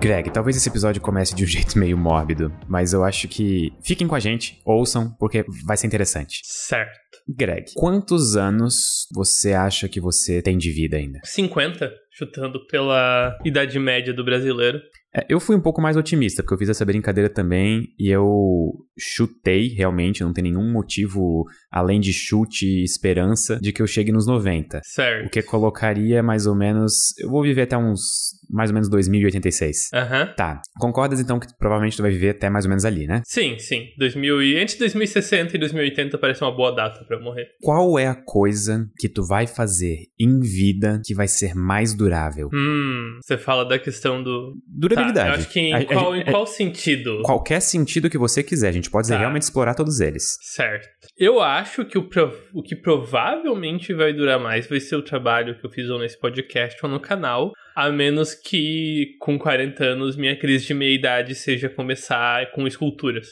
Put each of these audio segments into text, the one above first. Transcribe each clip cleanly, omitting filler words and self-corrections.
Greg, talvez esse episódio comece de um jeito meio mórbido, mas eu acho que fiquem com a gente, ouçam, porque vai ser interessante. Certo. Greg, quantos anos você acha que você tem de vida ainda? 50, chutando pela idade média do brasileiro. Eu fui um pouco mais otimista, porque eu fiz essa brincadeira também e eu chutei, realmente, não tem nenhum motivo além de chute e esperança de que eu chegue nos 90. Certo. O que colocaria mais ou menos... Eu vou viver até uns... mais ou menos 2086. Aham. Tá. Concordas então que provavelmente tu vai viver até mais ou menos ali, né? Sim. Entre 2060 e 2080 parece uma boa data pra eu morrer. Qual é a coisa que tu vai fazer em vida que vai ser mais durável? Você fala da questão do... Durabilidade. Tá, eu acho que em qual sentido? Qualquer sentido que você quiser. A gente pode realmente explorar todos eles. Certo. Eu acho que o que provavelmente vai durar mais vai ser o trabalho que eu fiz ou nesse podcast ou no canal, a menos que com 40 anos minha crise de meia-idade seja começar com esculturas.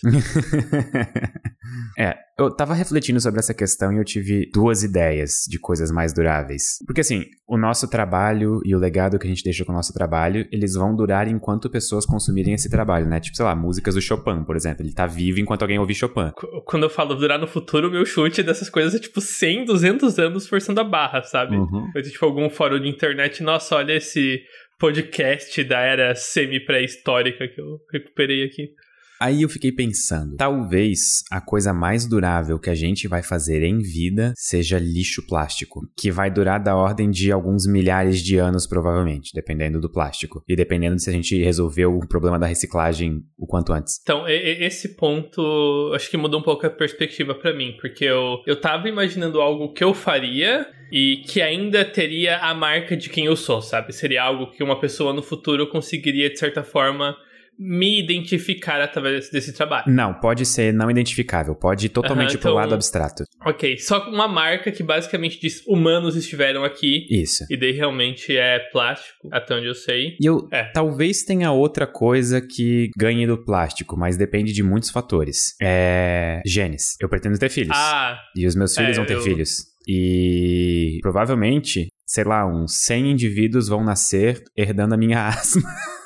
Eu tava refletindo sobre essa questão e eu tive duas ideias de coisas mais duráveis. Porque assim, o nosso trabalho e o legado que a gente deixa com o nosso trabalho, eles vão durar enquanto pessoas consumirem esse trabalho, né? Tipo, sei lá, músicas do Chopin, por exemplo. Ele tá vivo enquanto alguém ouvir Chopin. Quando eu falo durar no futuro, o meu chute dessas coisas é tipo 100, 200 anos forçando a barra, sabe? Vai ter tipo algum fórum de internet, nossa, olha esse podcast da era semi-pré-histórica que eu recuperei aqui. Aí eu fiquei pensando, talvez a coisa mais durável que a gente vai fazer em vida seja lixo plástico, que vai durar da ordem de alguns milhares de anos provavelmente, dependendo do plástico. E dependendo de se a gente resolveu o problema da reciclagem o quanto antes. Então, esse ponto acho que mudou um pouco a perspectiva pra mim, porque eu tava imaginando algo que eu faria e que ainda teria a marca de quem eu sou, sabe? Seria algo que uma pessoa no futuro conseguiria, de certa forma, me identificar através desse trabalho. Não, pode ser não identificável. Pode ir totalmente pro lado abstrato. Ok, só uma marca que basicamente diz humanos estiveram aqui. Isso. E daí realmente é plástico, até onde eu sei. E talvez tenha outra coisa que ganhe do plástico, mas depende de muitos fatores. Genes. Eu pretendo ter filhos. E os meus filhos vão ter filhos. E provavelmente, sei lá, uns 100 indivíduos vão nascer herdando a minha asma.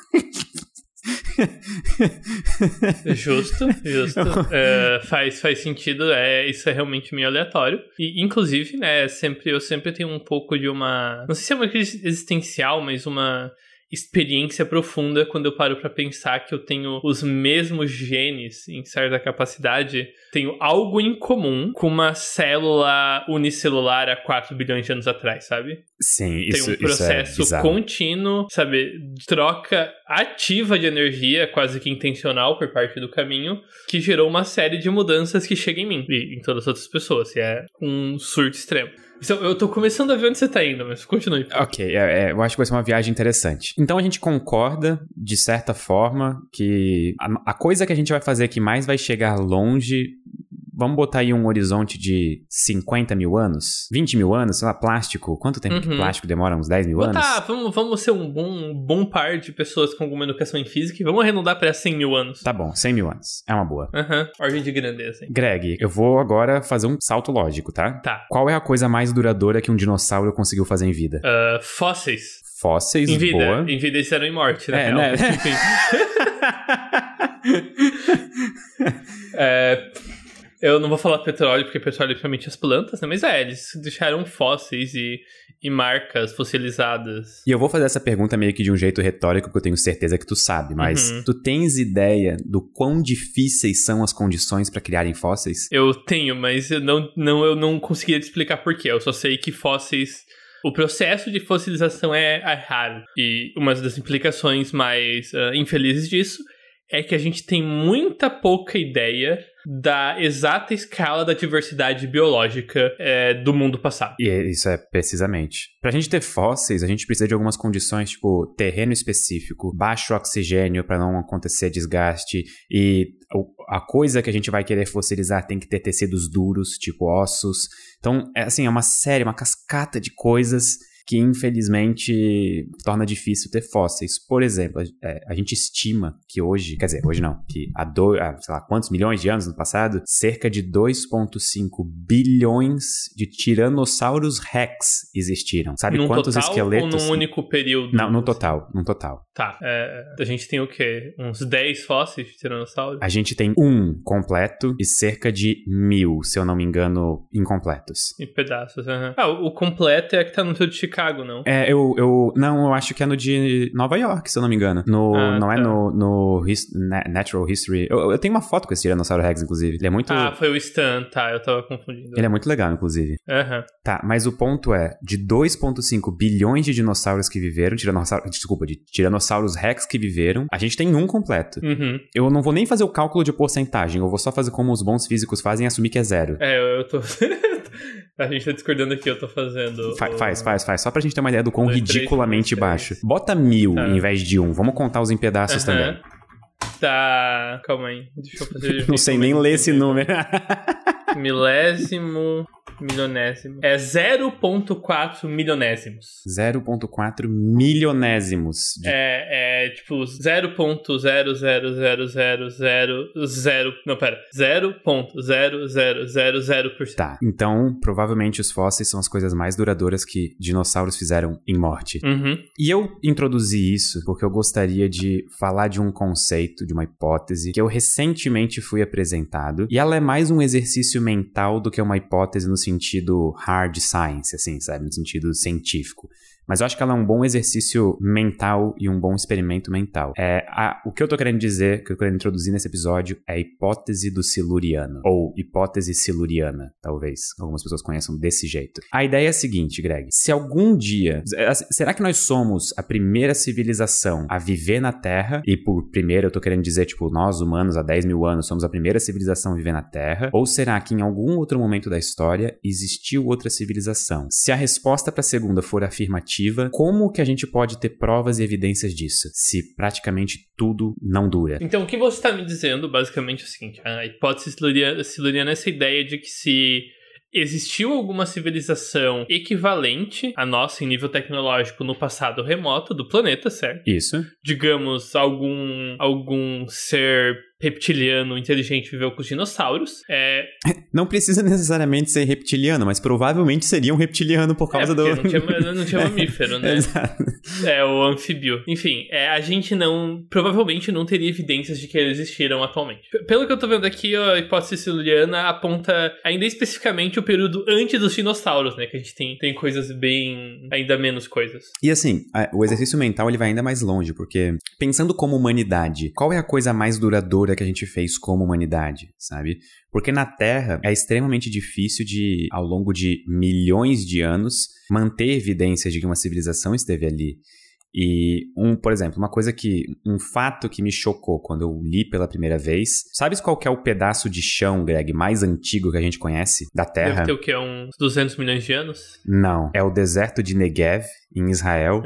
Justo. Faz sentido, isso é realmente meio aleatório. E, inclusive, né, eu sempre tenho um pouco de uma... Não sei se é uma crise existencial, mas uma experiência profunda quando eu paro pra pensar que eu tenho os mesmos genes em certa capacidade. Tenho algo em comum com uma célula unicelular há 4 bilhões de anos atrás, sabe? Sim, tem um processo contínuo, sabe? Troca ativa de energia, quase que intencional por parte do caminho, que gerou uma série de mudanças que chegam em mim e em todas as outras pessoas. E é um surto extremo. Então, eu tô começando a ver onde você tá indo, mas continue. Ok, eu acho que vai ser uma viagem interessante. Então a gente concorda, de certa forma, que a coisa que a gente vai fazer que mais vai chegar longe... Vamos botar aí um horizonte de 50 mil anos? 20 mil anos? Sei lá, plástico. Quanto tempo que plástico demora? Uns 10 mil anos? Vamos ser um bom par de pessoas com alguma educação em física e vamos arredondar pra 100 mil anos. Tá bom, 100 mil anos. É uma boa. Ordem de grandeza. Hein? Greg, eu vou agora fazer um salto lógico, tá? Tá. Qual é a coisa mais duradoura que um dinossauro conseguiu fazer em vida? Fósseis. Fósseis, em vida. Boa. Em vida eles eram em morte, né? Né? Enfim. Eu não vou falar petróleo, porque petróleo é principalmente as plantas, né? Mas eles deixaram fósseis e marcas fossilizadas. E eu vou fazer essa pergunta meio que de um jeito retórico, porque eu tenho certeza que tu sabe, mas tu tens ideia do quão difíceis são as condições para criarem fósseis? Eu tenho, mas eu não conseguia te explicar por quê. Eu só sei que fósseis... O processo de fossilização é raro. E uma das implicações mais infelizes disso é que a gente tem muita pouca ideia da exata escala da diversidade biológica do mundo passado. E isso é precisamente. Pra gente ter fósseis, a gente precisa de algumas condições, tipo terreno específico, baixo oxigênio para não acontecer desgaste, e a coisa que a gente vai querer fossilizar tem que ter tecidos duros, tipo ossos. Então, é uma série, uma cascata de coisas que infelizmente torna difícil ter fósseis. Por exemplo, a gente estima que hoje, quer dizer, hoje não, que sei lá, quantos milhões de anos no passado, cerca de 2,5 bilhões de Tiranossauros Rex existiram. Sabe num quantos total, esqueletos? Ou num único período? Não, no total. Tá, a gente tem o quê? Uns 10 fósseis de Tiranossauro? A gente tem um completo e cerca de 1.000, se eu não me engano, incompletos. Em pedaços, o completo é que tá no seu de Chicago, não? Não, eu acho que é no de Nova York, se eu não me engano. Não é no Natural History. Eu tenho uma foto com esse Tiranossauro Rex, inclusive. Ele é muito... foi o Stan, tá, eu tava confundindo. Ele é muito legal, inclusive. Tá, mas o ponto é, de 2,5 bilhões de dinossauros que viveram, de Tiranossauros Rex que viveram, a gente tem um completo. Uhum. Eu não vou nem fazer o cálculo de porcentagem, eu vou só fazer como os bons físicos fazem e assumir que é 0. Eu tô... A gente tá discordando aqui, eu tô fazendo... Faz. Só pra gente ter uma ideia do quão ridiculamente baixo. Bota 1.000 em vez de 1. Vamos contar os em pedaços também. Tá, calma aí. Deixa eu fazer... Não sei nem ler esse número. Milésimo, milionésimo. É 0,4 milionésimos. 0,4 milionésimos. Tipo 0,00000. Não, pera. 0,0000%. Tá, então provavelmente os fósseis são as coisas mais duradouras que dinossauros fizeram em morte. Uhum. E eu introduzi isso porque eu gostaria de falar de um conceito, de uma hipótese que eu recentemente fui apresentado. E ela é mais um exercício mental do que uma hipótese no sentido hard science, assim, sabe? No sentido científico. Mas eu acho que ela é um bom exercício mental e um bom experimento mental. O que eu tô querendo dizer, que eu tô querendo introduzir nesse episódio, é a hipótese do siluriano. Ou hipótese siluriana, talvez. Algumas pessoas conheçam desse jeito. A ideia é a seguinte, Greg. Se algum dia... Será que nós somos a primeira civilização a viver na Terra? E por primeiro eu tô querendo dizer, tipo, nós humanos há 10 mil anos somos a primeira civilização a viver na Terra? Ou será que em algum outro momento da história existiu outra civilização? Se a resposta para a segunda for afirmativa, como que a gente pode ter provas e evidências disso, se praticamente tudo não dura? Então, o que você está me dizendo, basicamente, é o seguinte: a hipótese siluriana é essa ideia de que se existiu alguma civilização equivalente à nossa em nível tecnológico no passado remoto do planeta, certo? Isso. Digamos, algum ser reptiliano inteligente viveu com os dinossauros. Não precisa necessariamente ser reptiliano, mas provavelmente seria um reptiliano por causa do... não tinha mamífero, né? Exato. O anfíbio. Enfim, a gente provavelmente não teria evidências de que eles existiram atualmente. Pelo que eu tô vendo aqui, a hipótese siluriana aponta ainda especificamente o período antes dos dinossauros, né? Que a gente tem coisas ainda menos coisas. E assim, o exercício mental ele vai ainda mais longe, porque pensando como humanidade, qual é a coisa mais duradoura que a gente fez como humanidade, sabe? Porque na Terra é extremamente difícil de, ao longo de milhões de anos, manter evidências de que uma civilização esteve ali. E, por exemplo, um fato que me chocou quando eu li pela primeira vez, sabes qual que é o pedaço de chão, Greg, mais antigo que a gente conhece da Terra? Deve ter o quê? Uns 200 milhões de anos? Não, é o deserto de Negev, em Israel,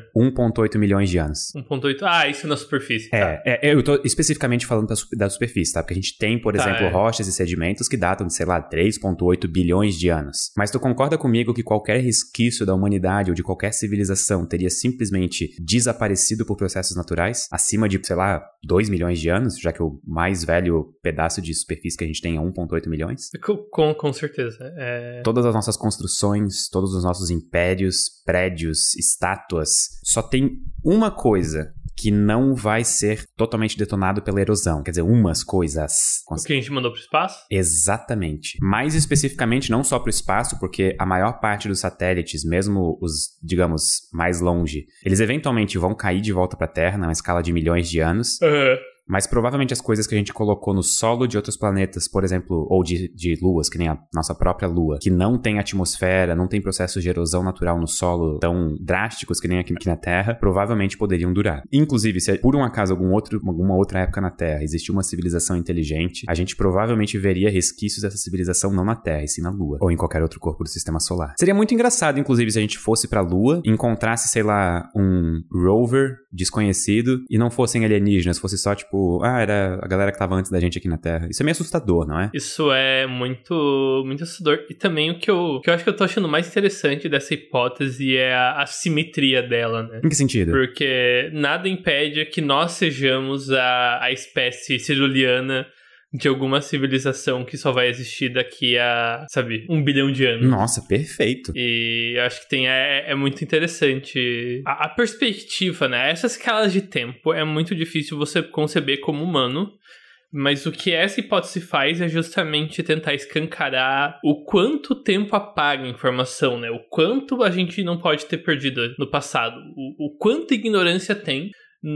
1,8 milhões de anos. 1,8? Isso na superfície. Eu tô especificamente falando da superfície, tá? Porque a gente tem, por exemplo, rochas e sedimentos que datam de, sei lá, 3,8 bilhões de anos. Mas tu concorda comigo que qualquer resquício da humanidade ou de qualquer civilização teria simplesmente desaparecido por processos naturais? Acima de, sei lá, 2 milhões de anos? Já que o mais velho pedaço de superfície que a gente tem é 1,8 milhões? Com certeza. Todas as nossas construções, todos os nossos impérios, prédios, estátuas, só tem uma coisa que não vai ser totalmente detonado pela erosão. Quer dizer, umas coisas. O que a gente mandou pro espaço? Exatamente. Mais especificamente, não só pro espaço, porque a maior parte dos satélites, mesmo os, digamos, mais longe, eles eventualmente vão cair de volta pra Terra numa escala de milhões de anos. Mas provavelmente as coisas que a gente colocou no solo de outros planetas, por exemplo, ou de luas, que nem a nossa própria Lua, que não tem atmosfera, não tem processos de erosão natural no solo tão drásticos que nem aqui na Terra, provavelmente poderiam durar. Inclusive, se por um acaso alguma outra época na Terra existiu uma civilização inteligente, a gente provavelmente veria resquícios dessa civilização não na Terra, e sim na Lua, ou em qualquer outro corpo do sistema solar. Seria muito engraçado, inclusive, se a gente fosse pra Lua, encontrasse, sei lá, um rover desconhecido, e não fossem alienígenas, fosse só, tipo, tipo, era a galera que tava antes da gente aqui na Terra. Isso é meio assustador, não é? Isso é muito, muito assustador. E também o que eu acho que eu tô achando mais interessante dessa hipótese é a simetria dela, né? Em que sentido? Porque nada impede que nós sejamos a espécie ceruleana de alguma civilização que só vai existir daqui a, 1 bilhão de anos. Nossa, perfeito. E eu acho que é muito interessante a perspectiva, né? Essas escalas de tempo é muito difícil você conceber como humano, mas o que essa hipótese faz é justamente tentar escancarar o quanto tempo apaga a informação, né? O quanto a gente não pode ter perdido no passado, o quanto ignorância tem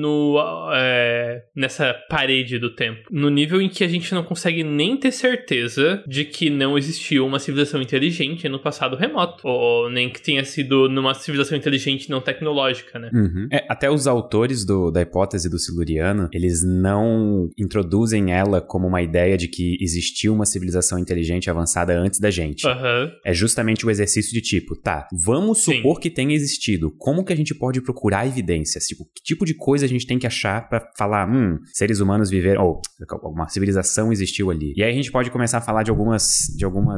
nessa parede do tempo. No nível em que a gente não consegue nem ter certeza de que não existiu uma civilização inteligente no passado remoto. Ou nem que tenha sido numa civilização inteligente não tecnológica, né? Uhum. Até os autores da hipótese do Siluriano, eles não introduzem ela como uma ideia de que existiu uma civilização inteligente avançada antes da gente. Uhum. É justamente o exercício de tipo, vamos supor que tenha existido. Como que a gente pode procurar evidências? Tipo, que tipo de coisa a gente tem que achar pra falar, seres humanos viveram, ou uma civilização existiu ali. E aí a gente pode começar a falar de algumas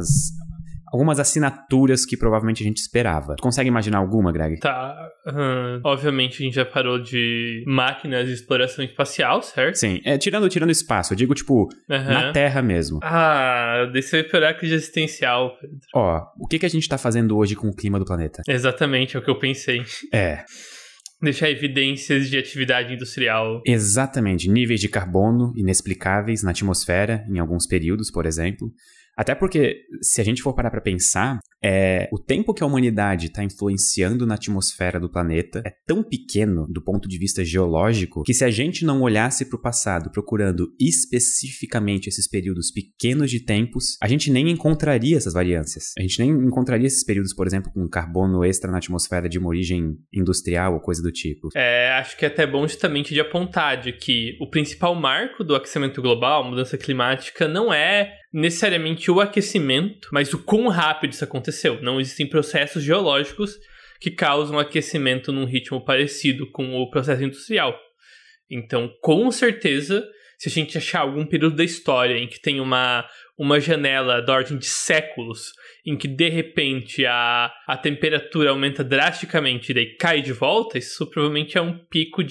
assinaturas que provavelmente a gente esperava. Tu consegue imaginar alguma, Greg? Obviamente a gente já parou de máquinas de exploração espacial, certo? Sim, tirando espaço, eu digo tipo, na Terra mesmo. Deixa eu esperar a crise existencial, Pedro. O que a gente tá fazendo hoje com o clima do planeta? Exatamente, é o que eu pensei. Deixar evidências de atividade industrial. Exatamente. Níveis de carbono inexplicáveis na atmosfera, em alguns períodos, por exemplo. Até porque, se a gente for parar pra pensar, o tempo que a humanidade está influenciando na atmosfera do planeta é tão pequeno do ponto de vista geológico que se a gente não olhasse pro passado procurando especificamente esses períodos pequenos de tempos, a gente nem encontraria essas variâncias. A gente nem encontraria esses períodos, por exemplo, com carbono extra na atmosfera de uma origem industrial ou coisa do tipo. Acho que é até bom justamente de apontar de que o principal marco do aquecimento global, mudança climática, não é necessariamente o aquecimento, mas o quão rápido isso aconteceu. Não existem processos geológicos que causam aquecimento num ritmo parecido com o processo industrial. Então, com certeza, se a gente achar algum período da história em que tem uma janela da ordem de séculos, em que de repente a temperatura aumenta drasticamente e daí cai de volta, isso provavelmente é um pico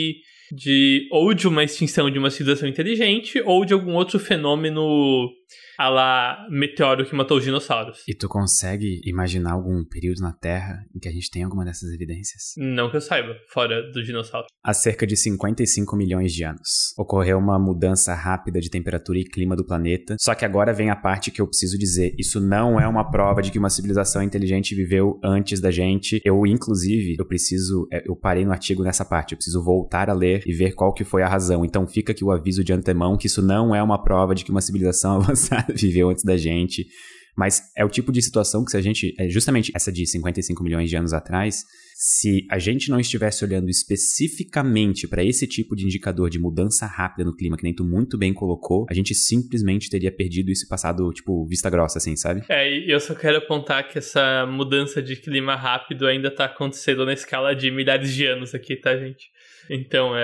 ou de uma extinção de uma civilização inteligente ou de algum outro fenômeno a lá meteoro que matou os dinossauros. E tu consegue imaginar algum período na Terra em que a gente tem alguma dessas evidências? Não que eu saiba, fora do dinossauro. Há cerca de 55 milhões de anos, ocorreu uma mudança rápida de temperatura e clima do planeta, só que agora vem a parte que eu preciso dizer, isso não é uma prova de que uma civilização inteligente viveu antes da gente. Eu parei no artigo nessa parte, eu preciso voltar a ler e ver qual que foi a razão. Então fica aqui o aviso de antemão que isso não é uma prova de que uma civilização avançada viveu antes da gente, mas é o tipo de situação que se a gente, justamente essa de 55 milhões de anos atrás, se a gente não estivesse olhando especificamente para esse tipo de indicador de mudança rápida no clima, que nem tu muito bem colocou, a gente simplesmente teria perdido isso e passado, tipo, vista grossa, assim, sabe? E eu só quero apontar que essa mudança de clima rápido ainda tá acontecendo na escala de milhares de anos aqui, tá, gente? Então,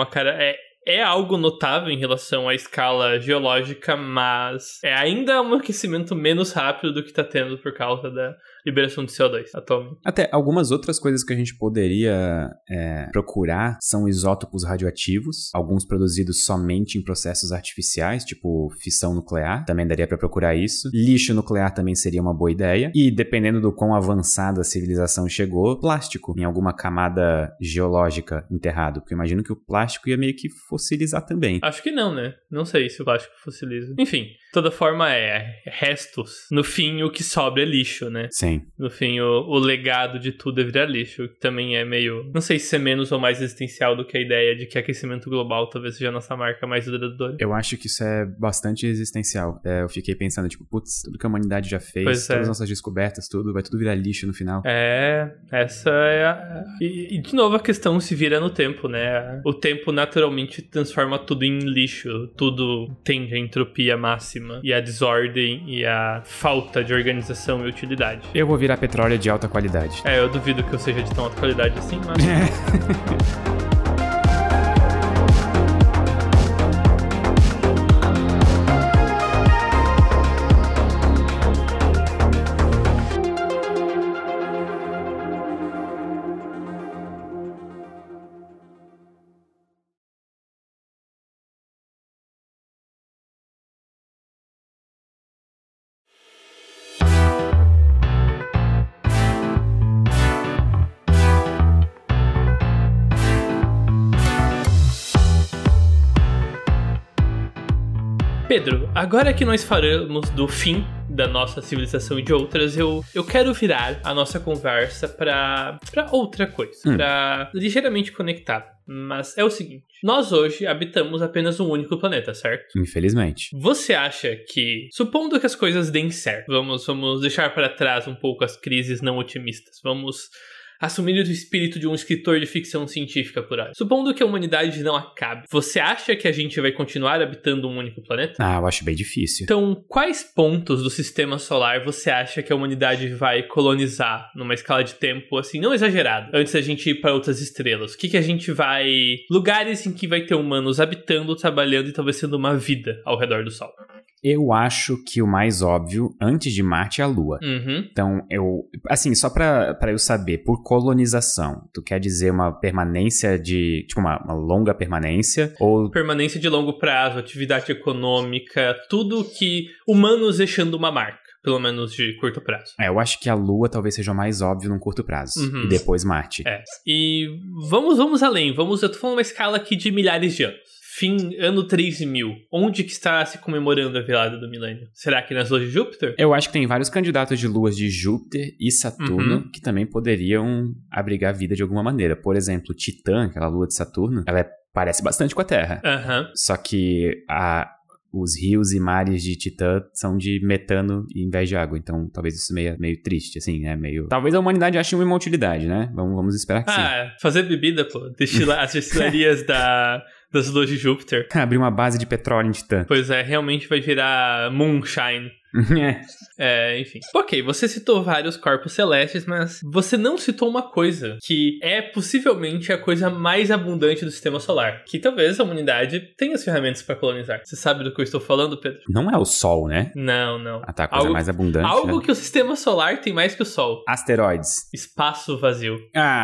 é algo notável em relação à escala geológica, mas é ainda um aquecimento menos rápido do que está tendo por causa da liberação de CO2 atualmente. Até algumas outras coisas que a gente poderia procurar são isótopos radioativos, alguns produzidos somente em processos artificiais, tipo fissão nuclear, também daria para procurar isso. Lixo nuclear também seria uma boa ideia. E dependendo do quão avançada a civilização chegou, plástico em alguma camada geológica enterrado, porque eu imagino que o plástico ia meio que fossilizar também. Acho que não, né? Não sei se o plástico fossiliza. Enfim, de toda forma restos. No fim, o que sobra é lixo, né? Sim. No fim, o legado de tudo é virar lixo, que também é meio... Não sei se é menos ou mais existencial do que a ideia de que aquecimento global talvez seja a nossa marca mais duradoura. Eu acho que isso é bastante existencial. Eu fiquei pensando, tipo, putz, tudo que a humanidade já fez, todas as nossas descobertas, tudo, vai tudo virar lixo no final. Essa é a... E de novo a questão se vira no tempo, né? O tempo naturalmente transforma tudo em lixo, tudo tende à entropia máxima e à desordem e à falta de organização e utilidade. Eu vou virar petróleo de alta qualidade. Eu duvido que eu seja de tão alta qualidade assim, mas... Pedro, agora que nós falamos do fim da nossa civilização e de outras, eu quero virar a nossa conversa pra outra coisa, pra ligeiramente conectar. Mas é o seguinte, nós hoje habitamos apenas um único planeta, certo? Infelizmente. Você acha que, supondo que as coisas deem certo, vamos deixar para trás um pouco as crises não otimistas, vamos assumir o espírito de um escritor de ficção científica por aí. Supondo que a humanidade não acabe, você acha que a gente vai continuar habitando um único planeta? Ah, eu acho bem difícil. Então, quais pontos do sistema solar você acha que a humanidade vai colonizar numa escala de tempo, assim, não exagerado, antes da gente ir para outras estrelas? O que a gente vai... Lugares em que vai ter humanos habitando, trabalhando e talvez sendo uma vida ao redor do Sol. Eu acho que o mais óbvio, antes de Marte, é a Lua. Então, assim, só pra eu saber, por colonização, tu quer dizer uma permanência de... Tipo, uma longa permanência? Ou... Permanência de longo prazo, atividade econômica, tudo que... Humanos deixando uma marca, pelo menos de curto prazo. Eu acho que a Lua talvez seja o mais óbvio num curto prazo. E depois Marte. E vamos além. Eu tô falando uma escala aqui de milhares de anos. Fim, ano 3000. Onde que está se comemorando a virada do milênio? Será que nas luas de Júpiter? Eu acho que tem vários candidatos de luas de Júpiter e Saturno que também poderiam abrigar vida de alguma maneira. Por exemplo, Titã, aquela lua de Saturno, ela parece bastante com a Terra. Só que os rios e mares de Titã são de metano em vez de água. Então, talvez isso meio triste, assim, né? Talvez a humanidade ache uma utilidade, né? Vamos esperar que sim. Fazer bebida, pô. As destilarias das luas de Júpiter. Abrir uma base de petróleo em Titã. Pois é, realmente vai virar moonshine. Enfim. Ok, você citou vários corpos celestes, mas você não citou uma coisa que é possivelmente a coisa mais abundante do sistema solar, que talvez a humanidade tenha as ferramentas para colonizar. Você sabe do que eu estou falando, Pedro? Não é o Sol, né? Não. Tá, a coisa mais abundante. Algo né? que o sistema solar tem mais que o Sol. Asteroides. Espaço vazio.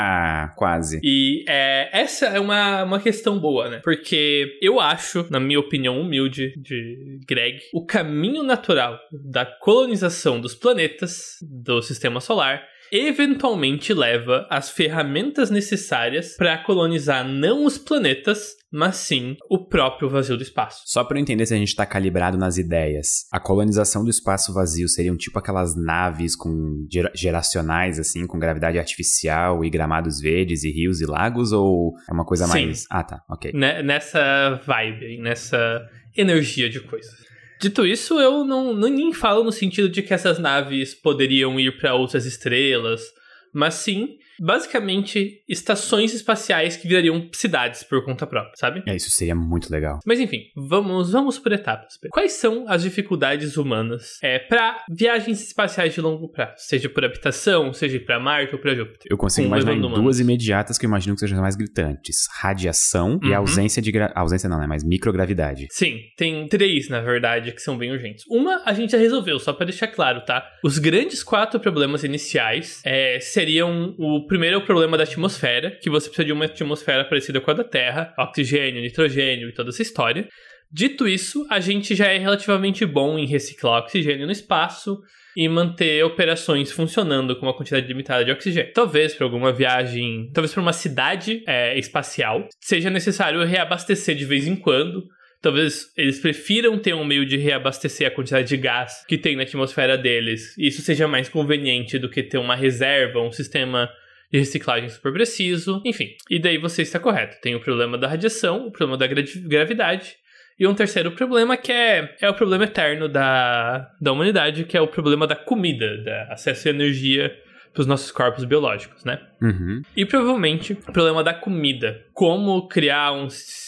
Quase. E essa é uma questão boa, né? Porque eu acho, na minha opinião humilde de Greg, o caminho natural da colonização dos planetas do sistema solar eventualmente leva as ferramentas necessárias para colonizar não os planetas, mas sim o próprio vazio do espaço. Só para eu entender se a gente tá calibrado nas ideias, a colonização do espaço vazio seriam tipo aquelas naves com geracionais, assim, com gravidade artificial e gramados verdes e rios e lagos, ou é uma coisa mais... Sim. Tá, ok. Nessa vibe, nessa energia de coisas. Dito isso, eu não nem falo no sentido de que essas naves poderiam ir para outras estrelas, mas sim, basicamente, estações espaciais que virariam cidades por conta própria, sabe? Isso seria muito legal. Mas enfim, vamos por etapas. Quais são as dificuldades humanas para viagens espaciais de longo prazo? Seja por habitação, seja para Marte ou para Júpiter. Eu consigo imaginar duas imediatas que eu imagino que sejam mais gritantes. Radiação e ausência de... Ausência não, né? Mas microgravidade. Sim, tem 3, na verdade, que são bem urgentes. Uma, a gente já resolveu, só para deixar claro, tá? Os grandes 4 problemas iniciais seriam... O primeiro é o problema da atmosfera, que você precisa de uma atmosfera parecida com a da Terra, oxigênio, nitrogênio e toda essa história. Dito isso, a gente já é relativamente bom em reciclar oxigênio no espaço e manter operações funcionando com uma quantidade limitada de oxigênio. Talvez para alguma viagem, talvez para uma cidade espacial, seja necessário reabastecer de vez em quando. Talvez eles prefiram ter um meio de reabastecer a quantidade de gás que tem na atmosfera deles. E isso seja mais conveniente do que ter uma reserva, um sistema de reciclagem super preciso. Enfim, e daí você está correto. Tem o problema da radiação, o problema da gravidade. E um terceiro problema que é o problema eterno da humanidade, que é o problema da comida, da acesso à energia para os nossos corpos biológicos, né? E provavelmente o problema da comida. Como criar um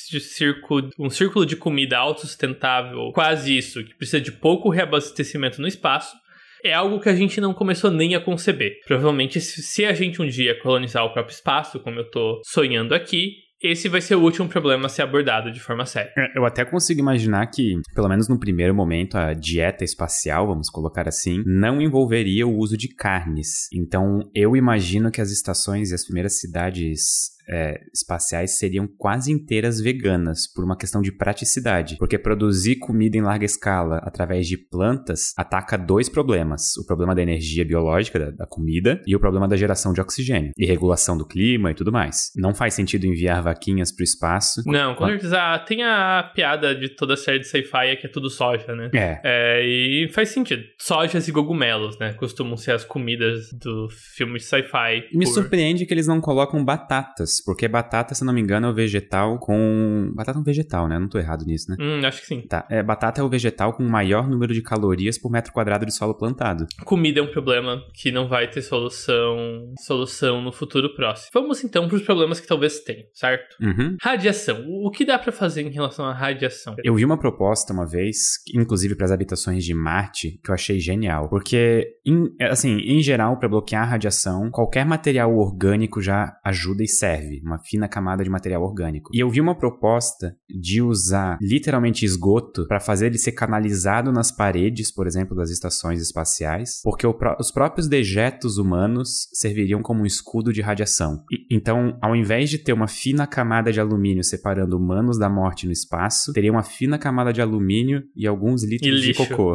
círculo de comida autossustentável, quase isso, que precisa de pouco reabastecimento no espaço, é algo que a gente não começou nem a conceber. Provavelmente, se a gente um dia colonizar o próprio espaço, como eu tô sonhando aqui, esse vai ser o último problema a ser abordado de forma séria. Eu até consigo imaginar que, pelo menos no primeiro momento, a dieta espacial, vamos colocar assim, não envolveria o uso de carnes. Então, eu imagino que as estações e as primeiras cidades espaciais seriam quase inteiras veganas, por uma questão de praticidade. Porque produzir comida em larga escala através de plantas ataca 2 problemas. O problema da energia biológica, da comida, e o problema da geração de oxigênio. E regulação do clima e tudo mais. Não faz sentido enviar vaquinhas pro espaço. Não, com certeza. Tem a piada de toda a série de sci-fi que é tudo soja, né? E faz sentido. Sojas e cogumelos, né? Costumam ser as comidas do filme sci-fi. Me surpreende que eles não colocam batatas, porque batata, se não me engano, é o vegetal com... Batata é um vegetal, né? Não tô errado nisso, né? Acho que sim. Tá, batata é o vegetal com o maior número de calorias por metro quadrado de solo plantado. Comida é um problema que não vai ter solução no futuro próximo. Vamos então pros problemas que talvez tenham, certo? Radiação. O que dá pra fazer em relação à radiação? Eu vi uma proposta uma vez, inclusive para as habitações de Marte, que eu achei genial. Porque, em geral, para bloquear a radiação, qualquer material orgânico já ajuda e serve. Uma fina camada de material orgânico. E eu vi uma proposta de usar literalmente esgoto para fazer ele ser canalizado nas paredes, por exemplo, das estações espaciais, porque os próprios dejetos humanos serviriam como um escudo de radiação. Então, ao invés de ter uma fina camada de alumínio separando humanos da morte no espaço, teria uma fina camada de alumínio e alguns litros de cocô.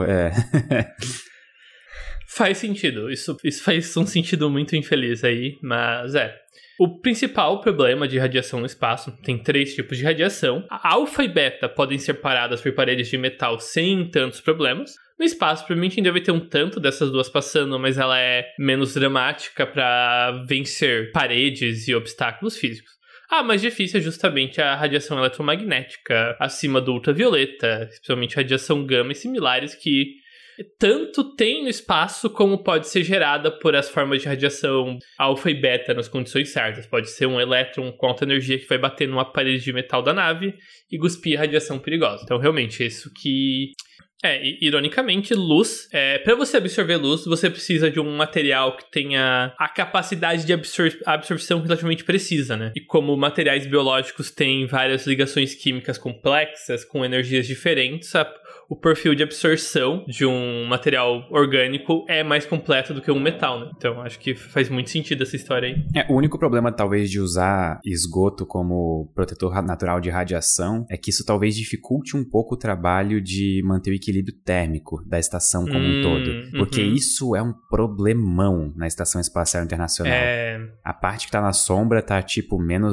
Faz sentido. Isso faz um sentido muito infeliz aí, mas O principal problema de radiação no espaço tem 3 tipos de radiação. A alfa e beta podem ser paradas por paredes de metal sem tantos problemas. No espaço, provavelmente ainda vai ter um tanto dessas duas passando, mas ela é menos dramática para vencer paredes e obstáculos físicos. A mais difícil é justamente a radiação eletromagnética acima do ultravioleta, especialmente radiação gama e similares, que tanto tem no espaço como pode ser gerada por as formas de radiação alfa e beta nas condições certas. Pode ser um elétron com alta energia que vai bater numa parede de metal da nave e cuspir radiação perigosa. Então, realmente, isso que... ironicamente, luz, para você absorver luz, você precisa de um material que tenha a capacidade de absorção relativamente precisa, né? E como materiais biológicos têm várias ligações químicas complexas, com energias diferentes, o perfil de absorção de um material orgânico é mais completo do que um metal, né? Então, acho que faz muito sentido essa história aí. O único problema, talvez, de usar esgoto como protetor natural de radiação é que isso talvez dificulte um pouco o trabalho de manter o equilíbrio térmico da estação como um todo. Porque isso é um problemão na Estação Espacial Internacional. A parte que tá na sombra tá tipo menos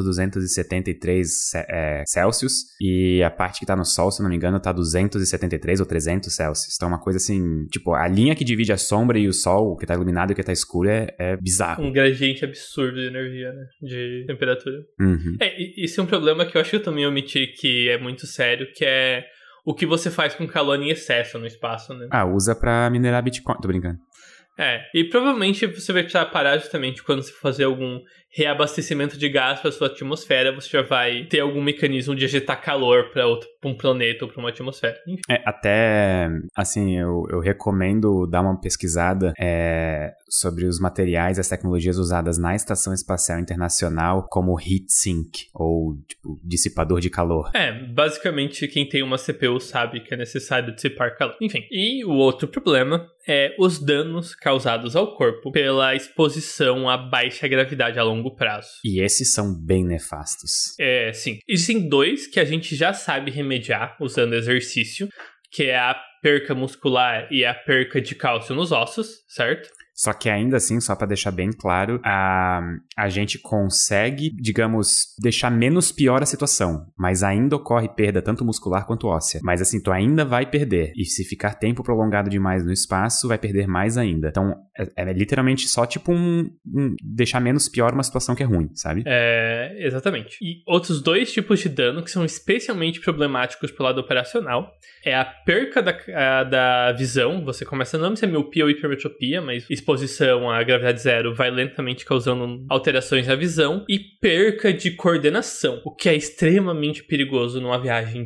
273 Celsius e a parte que tá no Sol, se não me engano, tá 273 ou 300 Celsius. Então é uma coisa assim, tipo, a linha que divide a sombra e o Sol, o que tá iluminado e o que tá escuro, é bizarro. Um gradiente absurdo de energia, né? De temperatura. Isso é um problema que eu acho que eu também omiti, que é muito sério, que é o que você faz com calor em excesso no espaço, né? Usa pra minerar Bitcoin. Tô brincando. E provavelmente você vai precisar parar justamente quando você fazer algum reabastecimento de gás para sua atmosfera, você já vai ter algum mecanismo de ejetar calor para um planeta ou para uma atmosfera. Até, assim, eu recomendo dar uma pesquisada sobre os materiais e as tecnologias usadas na Estação Espacial Internacional como heat sink, ou, tipo, dissipador de calor. Basicamente, quem tem uma CPU sabe que é necessário dissipar calor. Enfim, e o outro problema é os danos causados ao corpo pela exposição a baixa gravidade a longo prazo. E esses são bem nefastos. Sim. Existem 2 que a gente já sabe remediar usando exercício, que é a perca muscular e a perca de cálcio nos ossos, certo? Só que ainda assim, só pra deixar bem claro, a gente consegue, digamos, deixar menos pior a situação, mas ainda ocorre perda tanto muscular quanto óssea. Mas assim, tu ainda vai perder, e se ficar tempo prolongado demais no espaço, vai perder mais ainda. Então, é literalmente só tipo deixar menos pior uma situação que é ruim, sabe? Exatamente. E outros 2 tipos de dano que são especialmente problemáticos pro lado operacional é a perca da visão. Você começa não a ser miopia ou hipermetropia, mas exposição à gravidade zero vai lentamente causando alterações na visão, e perca de coordenação, o que é extremamente perigoso numa viagem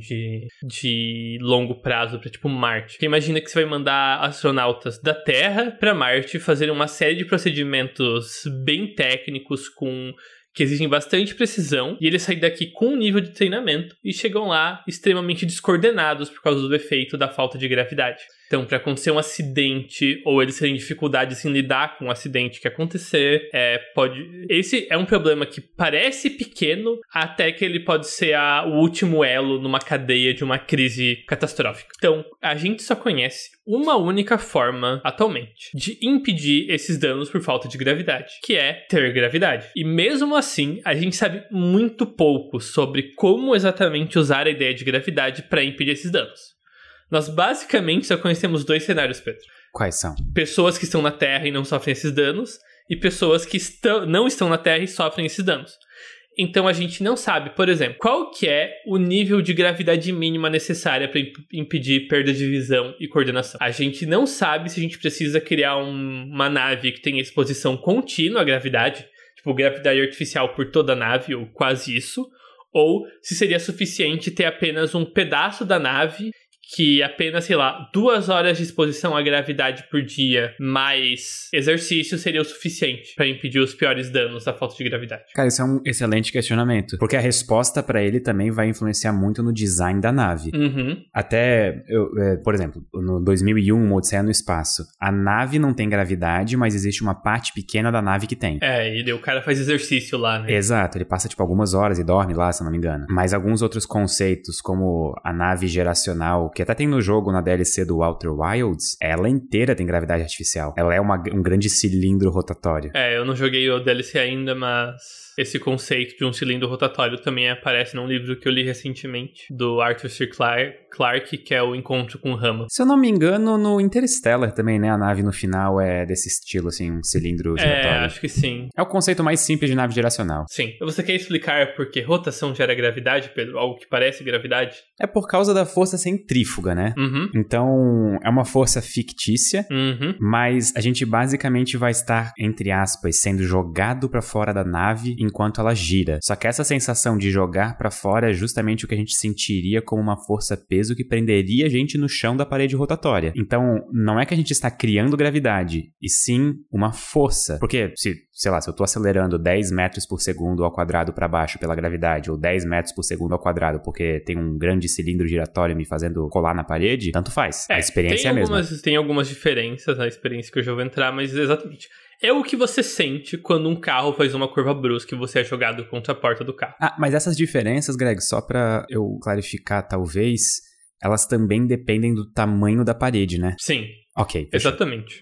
de longo prazo para tipo Marte. Porque imagina que você vai mandar astronautas da Terra para Marte fazerem uma série de procedimentos bem técnicos que exigem bastante precisão, e eles saem daqui com um nível de treinamento e chegam lá extremamente descoordenados por causa do efeito da falta de gravidade. Então, para acontecer um acidente, ou eles terem dificuldade em lidar com o acidente que acontecer, esse é um problema que parece pequeno, até que ele pode ser o último elo numa cadeia de uma crise catastrófica. Então, a gente só conhece uma única forma, atualmente, de impedir esses danos por falta de gravidade, que é ter gravidade. E mesmo assim, a gente sabe muito pouco sobre como exatamente usar a ideia de gravidade para impedir esses danos. Nós basicamente só conhecemos 2 cenários, Pedro. Quais são? Pessoas que estão na Terra e não sofrem esses danos, e pessoas que não estão na Terra e sofrem esses danos. Então a gente não sabe, por exemplo, qual que é o nível de gravidade mínima necessária para impedir perda de visão e coordenação. A gente não sabe se a gente precisa criar uma nave que tenha exposição contínua à gravidade, tipo gravidade artificial por toda a nave, ou quase isso, ou se seria suficiente ter apenas um pedaço da nave que apenas, 2 horas de exposição à gravidade por dia mais exercício seria o suficiente para impedir os piores danos da falta de gravidade. Cara, isso é um excelente questionamento, porque a resposta para ele também vai influenciar muito no design da nave. Até, por exemplo, no 2001, Uma Odisseia no Espaço, a nave não tem gravidade, mas existe uma parte pequena da nave que tem. E daí o cara faz exercício lá, né? Exato, ele passa algumas horas e dorme lá, se eu não me engano. Mas alguns outros conceitos, como a nave geracional, que até tem no jogo, na DLC do Outer Wilds, ela inteira tem gravidade artificial. Ela é um grande cilindro rotatório. Eu não joguei o DLC ainda, mas esse conceito de um cilindro rotatório também aparece num livro que eu li recentemente, do Arthur C. Clarke, que é o Encontro com Rama. Se eu não me engano, no Interstellar também, né? A nave no final é desse estilo, assim, um cilindro giratório. Acho que sim. É o conceito mais simples de nave geracional. Sim. Você quer explicar por que rotação gera gravidade, Pedro? Algo que parece gravidade? É por causa da força centrífuga, né? Então, é uma força fictícia, mas a gente basicamente vai estar, entre aspas, sendo jogado pra fora da nave enquanto ela gira. Só que essa sensação de jogar pra fora é justamente o que a gente sentiria como uma força-peso que prenderia a gente no chão da parede rotatória. Então, não é que a gente está criando gravidade, e sim uma força. Porque, se eu tô acelerando 10 metros por segundo ao quadrado pra baixo pela gravidade, ou 10 metros por segundo ao quadrado porque tem um grande cilindro giratório me fazendo colar na parede, tanto faz. A experiência é a mesma. Tem algumas diferenças na experiência que eu já vou entrar, mas exatamente. É o que você sente quando um carro faz uma curva brusca e você é jogado contra a porta do carro. Mas essas diferenças, Greg, só pra eu clarificar, talvez, elas também dependem do tamanho da parede, né? Sim. Ok. Fechou. Exatamente.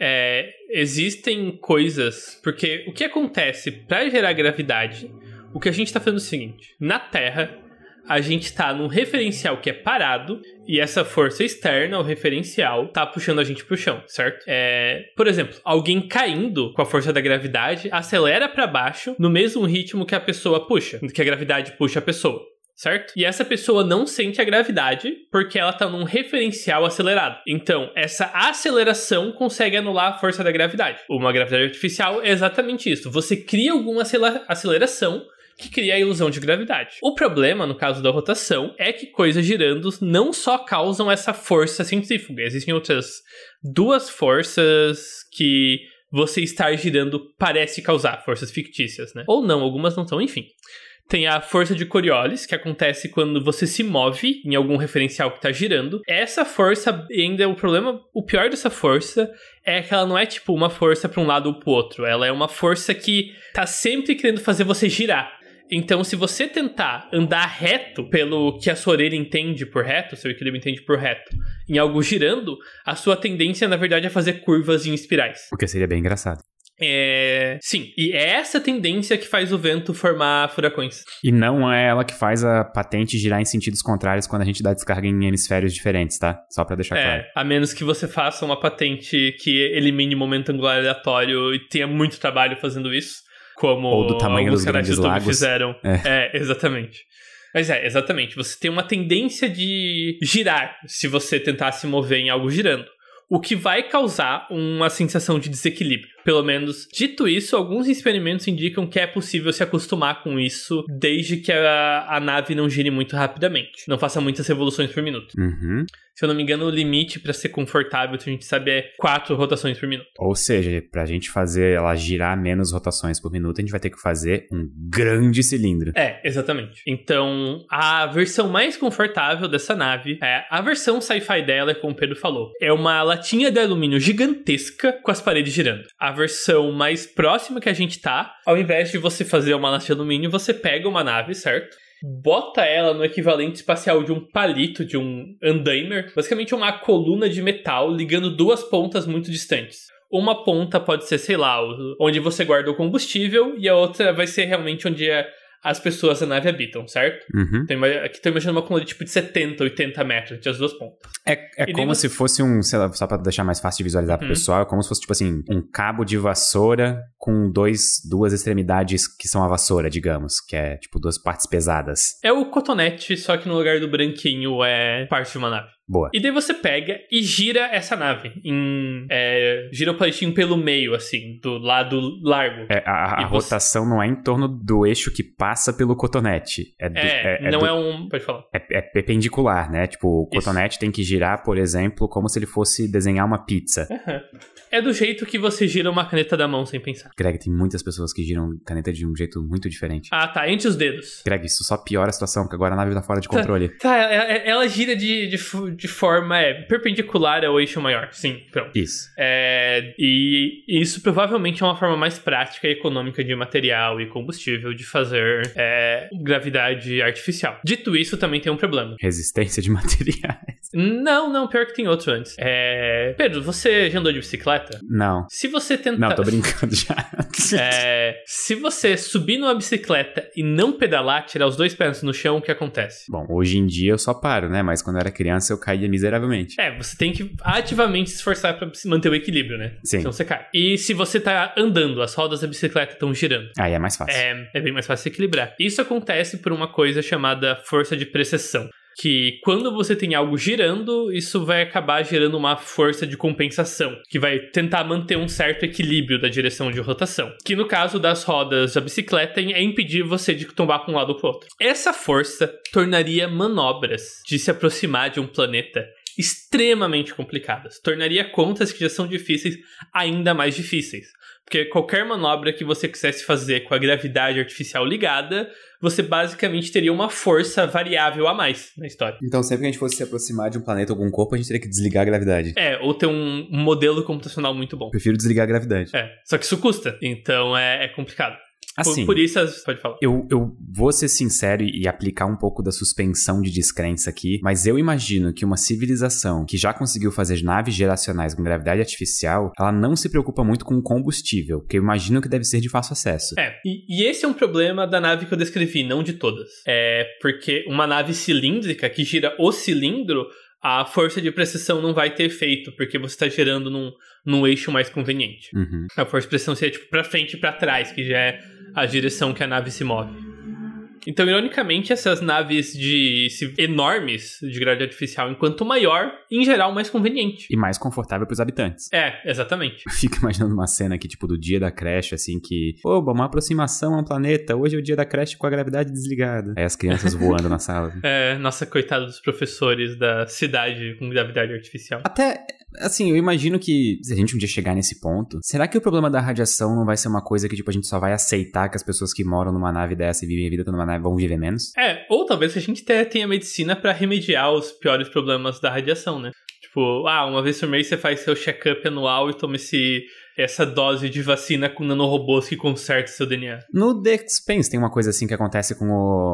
Existem coisas... Porque o que acontece pra gerar gravidade, o que a gente tá fazendo é o seguinte. Na Terra, a gente tá num referencial que é parado e essa força externa, o referencial, tá puxando a gente pro chão, certo? Por exemplo, alguém caindo com a força da gravidade acelera pra baixo no mesmo ritmo que a pessoa puxa, que a gravidade puxa a pessoa. Certo? E essa pessoa não sente a gravidade porque ela tá num referencial acelerado. Então, essa aceleração consegue anular a força da gravidade. Uma gravidade artificial é exatamente isso. Você cria alguma aceleração que cria a ilusão de gravidade. O problema, no caso da rotação, é que coisas girando não só causam essa força centrífuga. Existem outras 2 forças que você estar girando parece causar, forças fictícias, né? Ou não, algumas não são, enfim. Tem a força de Coriolis, que acontece quando você se move em algum referencial que está girando. Essa força, ainda é o problema, o pior dessa força é que ela não é tipo uma força para um lado ou para o outro. Ela é uma força que tá sempre querendo fazer você girar. Então, se você tentar andar reto pelo que a sua orelha entende por reto, seu equilíbrio entende por reto, em algo girando, a sua tendência, na verdade, é fazer curvas em espirais. O que seria bem engraçado. Sim, e é essa tendência que faz o vento formar furacões. E não é ela que faz a patente girar em sentidos contrários quando a gente dá descarga em hemisférios diferentes, tá? Só pra deixar claro. A menos que você faça uma patente que elimine momento angular aleatório e tenha muito trabalho fazendo isso, como ou do tamanho dos canais grandes do YouTube lagos fizeram. Exatamente. Mas exatamente, você tem uma tendência de girar se você tentar se mover em algo girando. O que vai causar uma sensação de desequilíbrio. Pelo menos, dito isso, alguns experimentos indicam que é possível se acostumar com isso desde que a nave não gire muito rapidamente. Não faça muitas revoluções por minuto. Uhum. Se eu não me engano, o limite pra ser confortável, a gente sabe, é 4 rotações por minuto. Ou seja, pra gente fazer ela girar menos rotações por minuto, a gente vai ter que fazer um grande cilindro. É, exatamente. Então, a versão mais confortável dessa nave, a versão sci-fi dela, como o Pedro falou, é uma latinha de alumínio gigantesca com as paredes girando. A versão mais próxima que a gente tá, ao invés de você fazer uma latinha de alumínio, você pega uma nave, certo? Bota ela no equivalente espacial de um palito, de um andaimer, basicamente uma coluna de metal ligando duas pontas muito distantes. Uma ponta pode ser, sei lá, onde você guarda o combustível, e a outra vai ser realmente onde as pessoas da nave habitam, certo? Uhum. Aqui tô imaginando uma coluna de tipo de 70, 80 metros entre as duas pontas. É como se fosse um, sei lá, só pra deixar mais fácil de visualizar pro pessoal, é como se fosse tipo assim, um cabo de vassoura com duas extremidades que são a vassoura, digamos, que é tipo duas partes pesadas. É o cotonete, só que no lugar do branquinho é parte de uma nave. Boa. E daí você pega e gira essa nave. Gira o palitinho pelo meio, assim, do lado largo. A rotação não é em torno do eixo que passa pelo cotonete. Pode falar. É perpendicular, né? Tipo, o cotonete tem que girar, por exemplo, como se ele fosse desenhar uma pizza. Uhum. É do jeito que você gira uma caneta da mão sem pensar. Greg, tem muitas pessoas que giram caneta de um jeito muito diferente. Ah, tá. Entre os dedos. Greg, isso só piora a situação, porque agora a nave tá fora de controle. Ela gira de forma perpendicular ao eixo maior. Sim, pronto. Isso. E isso provavelmente é uma forma mais prática e econômica de material e combustível de fazer gravidade artificial. Dito isso, também tem um problema. Resistência de materiais. Não, pior que tem outro antes. Pedro, você já andou de bicicleta? Não. Se você tentar... Não, tô brincando já. Se você subir numa bicicleta e não pedalar, tirar os dois pés no chão, o que acontece? Bom, hoje em dia eu só paro, né? Mas quando eu era criança eu caía miseravelmente. Você tem que ativamente se esforçar pra manter o equilíbrio, né? Sim. Senão você cai. E se você tá andando, as rodas da bicicleta estão girando. Aí é mais fácil. É bem mais fácil se equilibrar. Isso acontece por uma coisa chamada força de precessão. Que quando você tem algo girando, isso vai acabar gerando uma força de compensação, que vai tentar manter um certo equilíbrio da direção de rotação. Que no caso das rodas da bicicleta é impedir você de tombar para um lado ou para o outro. Essa força tornaria manobras de se aproximar de um planeta extremamente complicadas. Tornaria contas que já são difíceis ainda mais difíceis. Porque qualquer manobra que você quisesse fazer com a gravidade artificial ligada, você basicamente teria uma força variável a mais na história. Então, sempre que a gente fosse se aproximar de um planeta ou algum corpo, a gente teria que desligar a gravidade. Ou ter um modelo computacional muito bom. Prefiro desligar a gravidade. Só que isso custa. Então, é complicado. Assim, por isso, pode falar. Eu vou ser sincero e aplicar um pouco da suspensão de descrença aqui, mas eu imagino que uma civilização que já conseguiu fazer naves geracionais com gravidade artificial, ela não se preocupa muito com o combustível, porque eu imagino que deve ser de fácil acesso. E esse é um problema da nave que eu descrevi, não de todas. Porque uma nave cilíndrica que gira o cilindro, a força de precessão não vai ter efeito, porque você está girando num eixo mais conveniente. Uhum. A força de pressão seria tipo pra frente e pra trás, que já é a direção que a nave se move. Então, ironicamente, essas naves enormes de gravidade artificial, enquanto maior, em geral, mais conveniente. E mais confortável pros habitantes. Exatamente. Eu fico imaginando uma cena aqui, tipo, do dia da creche, assim, que... Oba, uma aproximação a um planeta. Hoje é o dia da creche com a gravidade desligada. Aí as crianças voando na sala. Nossa, coitado dos professores da cidade com gravidade artificial. Até... Assim, eu imagino que se a gente um dia chegar nesse ponto, será que o problema da radiação não vai ser uma coisa que, tipo, a gente só vai aceitar que as pessoas que moram numa nave dessa e vivem a vida toda numa nave vão viver menos? Ou talvez a gente tenha medicina pra remediar os piores problemas da radiação, né? Tipo, uma vez por mês você faz seu check-up anual e toma essa dose de vacina com nanorobôs que conserta seu DNA. No The Expanse tem uma coisa assim que acontece com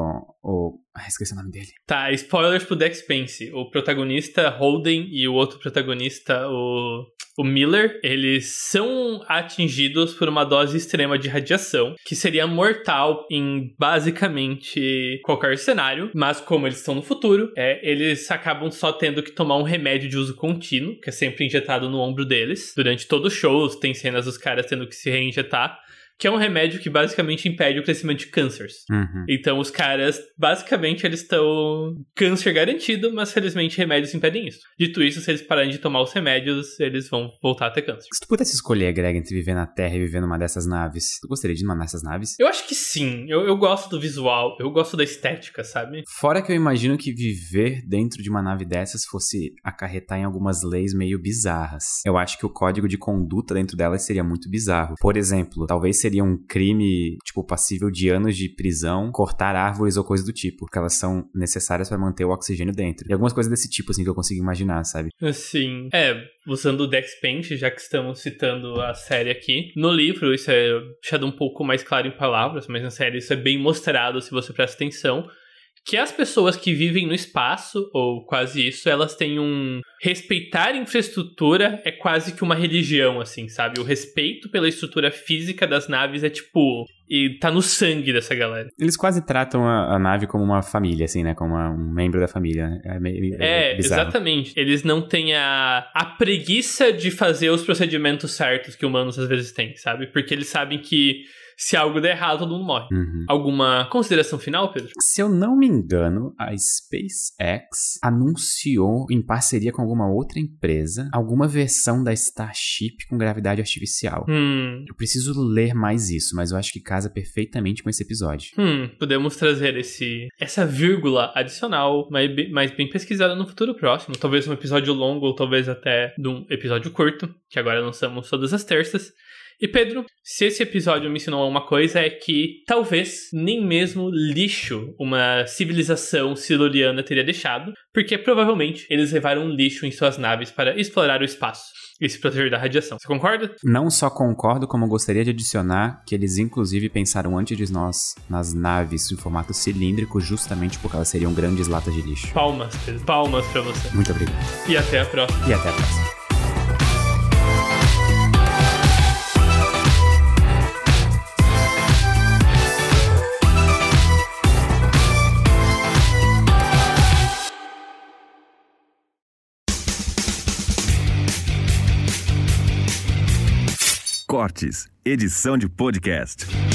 esqueci o nome dele. Tá, spoilers pro The Expanse. O protagonista, Holden, e o outro protagonista, o Miller, eles são atingidos por uma dose extrema de radiação, que seria mortal em basicamente qualquer cenário, mas como eles estão no futuro, eles acabam só tendo que tomar um remédio de uso contínuo, que é sempre injetado no ombro deles. Durante todo o show, tem cenas dos caras tendo que se reinjetar, que é um remédio que basicamente impede o crescimento de cânceres. Então os caras, basicamente, eles estão câncer garantido, mas felizmente remédios impedem isso. Dito isso, se eles pararem de tomar os remédios, eles vão voltar a ter câncer. Se tu pudesse escolher, Greg, entre viver na Terra e viver numa dessas naves, tu gostaria de ir numa dessas naves? Eu acho que sim. Eu gosto do visual, eu gosto da estética, sabe? Fora que eu imagino que viver dentro de uma nave dessas fosse acarretar em algumas leis meio bizarras. Eu acho que o código de conduta dentro delas seria muito bizarro. Por exemplo, talvez seria um crime, tipo, passível de anos de prisão, cortar árvores ou coisa do tipo, porque elas são necessárias para manter o oxigênio dentro. E algumas coisas desse tipo, assim, que eu consigo imaginar, sabe? Sim. Usando o Dex Paint, já que estamos citando a série aqui. No livro, isso é deixado um pouco mais claro em palavras, mas na série isso é bem mostrado se você presta atenção. Que as pessoas que vivem no espaço, ou quase isso, elas têm respeitar a infraestrutura é quase que uma religião, assim, sabe? O respeito pela estrutura física das naves é tipo... E tá no sangue dessa galera. Eles quase tratam a nave como uma família, assim, né? Como um membro da família, né? É bizarro. Exatamente. Eles não têm a preguiça de fazer os procedimentos certos que humanos às vezes têm, sabe? Porque eles sabem que se algo der errado, todo mundo morre. Alguma consideração final, Pedro? Se eu não me engano, a SpaceX anunciou, em parceria com alguma outra empresa, alguma versão da Starship com gravidade artificial. Eu preciso ler mais isso, mas eu acho que casa perfeitamente com esse episódio. Podemos trazer essa vírgula adicional, mas bem pesquisada no futuro próximo. Talvez um episódio longo, ou talvez até de um episódio curto, que agora lançamos todas as terças. E Pedro, se esse episódio me ensinou uma coisa é que talvez nem mesmo lixo uma civilização siluriana teria deixado, porque provavelmente eles levaram lixo em suas naves para explorar o espaço e se proteger da radiação. Você concorda? Não só concordo, como gostaria de adicionar que eles inclusive pensaram antes de nós nas naves em formato cilíndrico justamente porque elas seriam grandes latas de lixo. Palmas, Pedro. Palmas pra você. Muito obrigado. E até a próxima. E até a próxima. Cortes, edição de podcast.